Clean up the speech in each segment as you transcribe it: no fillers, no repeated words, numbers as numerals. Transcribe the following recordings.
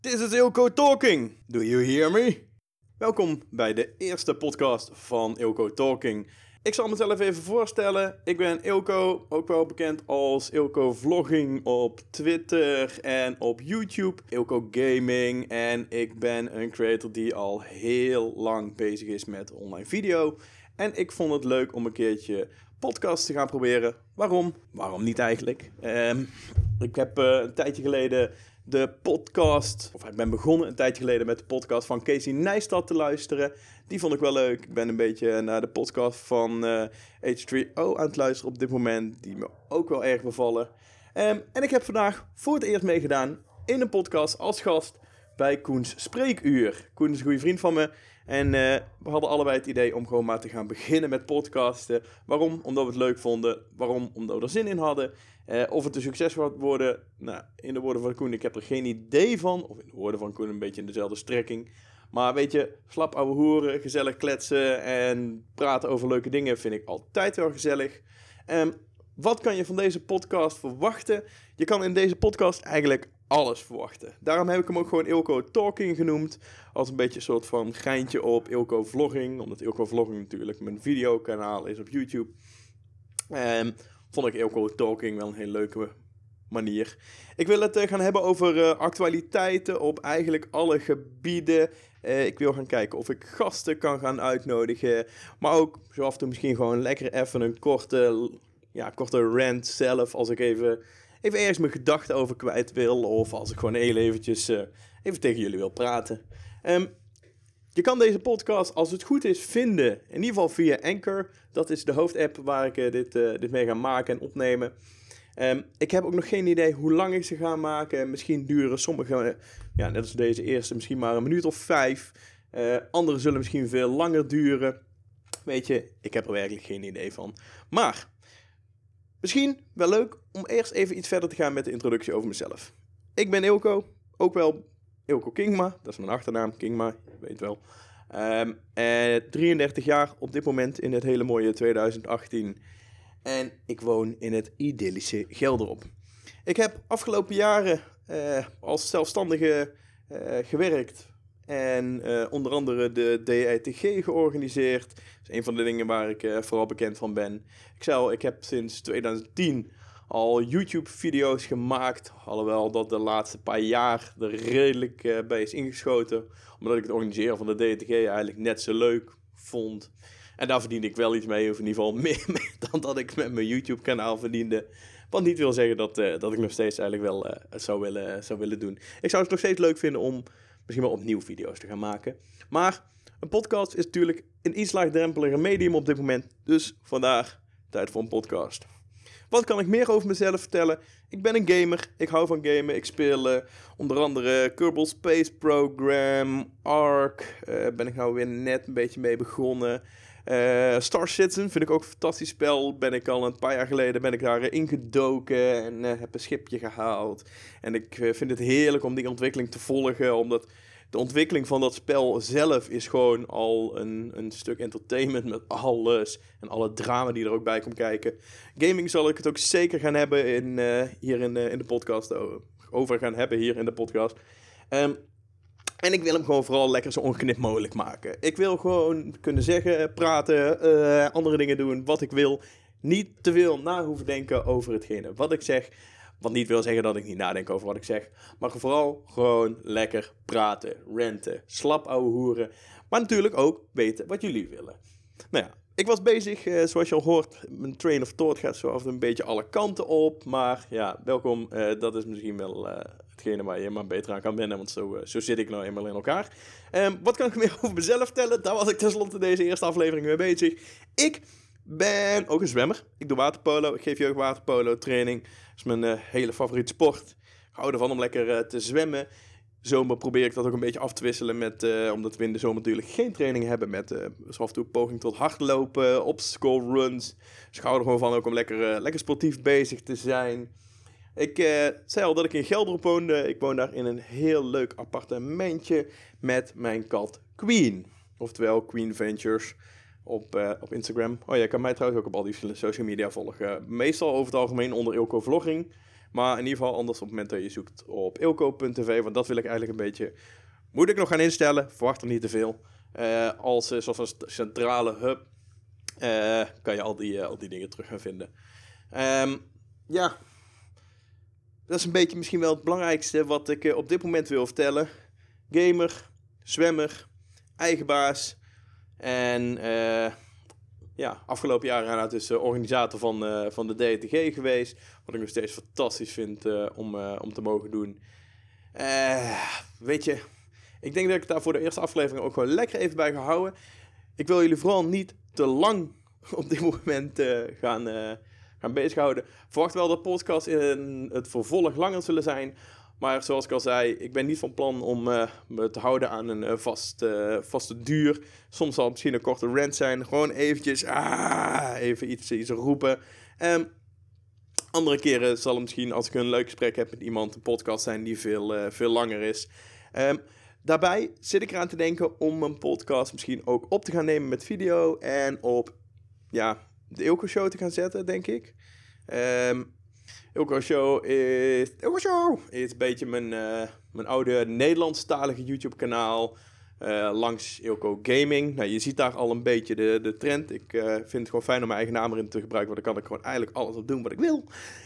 This is Ilko Talking. Do you hear me? Welkom bij de eerste podcast van Ilko Talking. Ik zal mezelf even voorstellen. Ik ben Ilko, ook wel bekend als Ilko Vlogging op Twitter en op YouTube. Ilko Gaming en ik ben een creator die al heel lang bezig is met online video. En ik vond het leuk om een keertje podcast te gaan proberen. Waarom? Waarom niet eigenlijk? Ik heb een tijdje geleden ik ben begonnen een tijdje geleden met de podcast van Casey Neistat te luisteren. Die vond ik wel leuk. Ik ben een beetje naar de podcast van H3O aan het luisteren op dit moment. Die me ook wel erg bevallen. En ik heb vandaag voor het eerst meegedaan in een podcast als gast bij Koens Spreekuur. Koen is een goede vriend van me. En we hadden allebei het idee om gewoon maar te gaan beginnen met podcasten. Waarom? Omdat we het leuk vonden. Waarom? Omdat we er zin in hadden. Of het een succes gaat worden. Nou, in de woorden van Koen, ik heb er geen idee van. Of in de woorden van Koen een beetje in dezelfde strekking. Maar weet je, slap ouwe hoeren, gezellig kletsen en praten over leuke dingen vind ik altijd wel gezellig. Wat kan je van deze podcast verwachten? Je kan in deze podcast eigenlijk alles verwachten. Daarom heb ik hem ook gewoon Ilko Talking genoemd. Als een beetje een soort van geintje op Ilko Vlogging. Omdat Ilko Vlogging natuurlijk mijn videokanaal is op YouTube. Vond ik Ilko Talking wel een hele leuke manier. Ik wil het gaan hebben over actualiteiten op eigenlijk alle gebieden. Ik wil gaan kijken of ik gasten kan gaan uitnodigen. Maar ook zo af en toe misschien gewoon lekker even een korte rant zelf. Als ik even ergens mijn gedachten over kwijt wil. Of als ik gewoon heel eventjes even tegen jullie wil praten. Je kan deze podcast, als het goed is, vinden. In ieder geval via Anchor. Dat is de hoofdapp waar ik dit mee ga maken en opnemen. Ik heb ook nog geen idee hoe lang ik ze ga maken. Misschien duren sommige, net als deze eerste, misschien maar een minuut of 5. Andere zullen misschien veel langer duren. Weet je, ik heb er werkelijk geen idee van. Maar misschien wel leuk om eerst even iets verder te gaan met de introductie over mezelf. Ik ben Ilko, ook wel Ilko Kingma, dat is mijn achternaam, Kingma, je weet wel. 33 jaar op dit moment in het hele mooie 2018. En ik woon in het idyllische Gelderop. Ik heb afgelopen jaren als zelfstandige gewerkt. En onder andere de DITG georganiseerd. Dat is een van de dingen waar ik vooral bekend van ben. Ik heb sinds 2010 al YouTube-video's gemaakt. Alhoewel dat de laatste paar jaar er redelijk bij is ingeschoten. Omdat ik het organiseren van de DITG eigenlijk net zo leuk vond. En daar verdiende ik wel iets mee, of in ieder geval meer mee dan dat ik met mijn YouTube-kanaal verdiende. Wat niet wil zeggen dat ik nog steeds eigenlijk wel zou willen doen. Ik zou het nog steeds leuk vinden om misschien wel opnieuw video's te gaan maken. Maar een podcast is natuurlijk een iets laagdrempeliger medium op dit moment. Dus vandaar tijd voor een podcast. Wat kan ik meer over mezelf vertellen? Ik ben een gamer, ik hou van gamen. Ik speel onder andere Kerbal Space Program, Ark. Ben ik nou weer net een beetje mee begonnen. Star Citizen vind ik ook een fantastisch spel. Ben ik al een paar jaar geleden daar ingedoken en heb een schipje gehaald. En ik vind het heerlijk om die ontwikkeling te volgen, omdat de ontwikkeling van dat spel zelf is gewoon al een stuk entertainment met alles en alle drama die er ook bij komt kijken. Gaming zal ik het ook zeker gaan hebben hier in de podcast, over gaan hebben hier in de podcast. En ik wil hem gewoon vooral lekker zo ongeknipt mogelijk maken. Ik wil gewoon kunnen zeggen, praten, andere dingen doen, wat ik wil. Niet te veel na hoeven denken over hetgene wat ik zeg. Wat niet wil zeggen dat ik niet nadenk over wat ik zeg. Maar vooral gewoon lekker praten, ranten, slap ouwe hoeren. Maar natuurlijk ook weten wat jullie willen. Nou ja, ik was bezig, zoals je al hoort, mijn train of thought gaat zo af een beetje alle kanten op. Maar ja, welkom, dat is misschien wel hetgene waar je maar beter aan kan wennen, want zo zit ik nou eenmaal in elkaar. Wat kan ik meer over mezelf vertellen? Daar was ik tenslotte deze eerste aflevering mee bezig. Ik ben ook een zwemmer. Ik doe waterpolo, ik geef jeugd waterpolo training. Dat is mijn hele favoriete sport. Ik hou ervan om lekker te zwemmen. Zomer probeer ik dat ook een beetje af te wisselen met, omdat we in de zomer natuurlijk geen training hebben, met zo af en toe poging tot hardlopen, obstacle runs. Dus ik hou er gewoon van ook om lekker sportief bezig te zijn. Ik zei al dat ik in Gelderop woonde. Ik woon daar in een heel leuk appartementje met mijn kat Queen. Oftewel Queen Ventures op Instagram. Oh ja, je kan mij trouwens ook op al die social media volgen. Meestal over het algemeen onder Ilko Vlogging. Maar in ieder geval anders op het moment dat je zoekt op ilko.tv. Want dat wil ik eigenlijk een beetje... Moet ik nog gaan instellen. Verwacht er niet te veel. Als soort van centrale hub kan je al die dingen terug gaan vinden. Ja, dat is een beetje misschien wel het belangrijkste wat ik op dit moment wil vertellen. Gamer, zwemmer, eigen baas en afgelopen jaar inderdaad dus organisator van de DTG geweest. Wat ik nog steeds fantastisch vind om te mogen doen. Weet je, ik denk dat ik daar voor de eerste aflevering ook gewoon lekker even bij ga houden. Ik wil jullie vooral niet te lang op dit moment gaan bezighouden. Verwacht wel dat podcasts in het vervolg langer zullen zijn. Maar zoals ik al zei, ik ben niet van plan om me te houden aan een vaste duur. Soms zal het misschien een korte rant zijn. Gewoon eventjes even iets roepen. Andere keren zal het misschien, als ik een leuk gesprek heb met iemand, een podcast zijn die veel langer is. Daarbij zit ik eraan te denken om een podcast misschien ook op te gaan nemen met video. En op de Ilko Show te gaan zetten, denk ik. Ilko Show is een beetje mijn oude Nederlandstalige YouTube kanaal. Langs Ilko Gaming. Nou, je ziet daar al een beetje de trend. Ik vind het gewoon fijn om mijn eigen naam erin te gebruiken. Want dan kan ik gewoon eigenlijk alles op doen wat ik wil.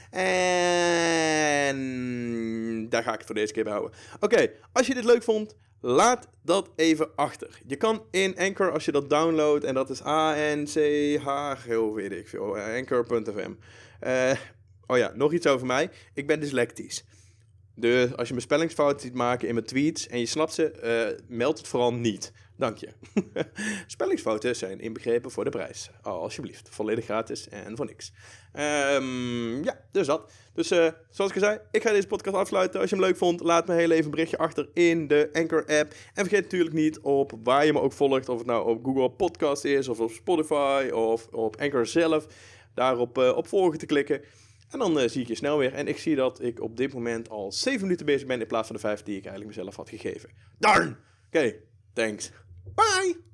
En daar ga ik het voor deze keer bij houden. Oké, als je dit leuk vond, laat dat even achter. Je kan in Anchor, als je dat downloadt, en dat is ANCH, weet ik veel, Anchor.fm. Nog iets over mij. Ik ben dyslectisch. Dus als je me spellingsfouten ziet maken in mijn tweets en je snapt ze, meld het vooral niet. Dank je. Spellingsfouten zijn inbegrepen voor de prijs. Alsjeblieft. Volledig gratis en voor niks. Dus dat. Dus zoals ik al zei, ik ga deze podcast afsluiten. Als je hem leuk vond, laat me heel even een berichtje achter in de Anchor-app. En vergeet natuurlijk niet op waar je me ook volgt. Of het nou op Google Podcast is, of op Spotify, of op Anchor zelf. Daarop op volgen te klikken. En dan zie ik je snel weer. En ik zie dat ik op dit moment al 7 minuten bezig ben in plaats van de 5 die ik eigenlijk mezelf had gegeven. Darn! Oké, thanks. Bye!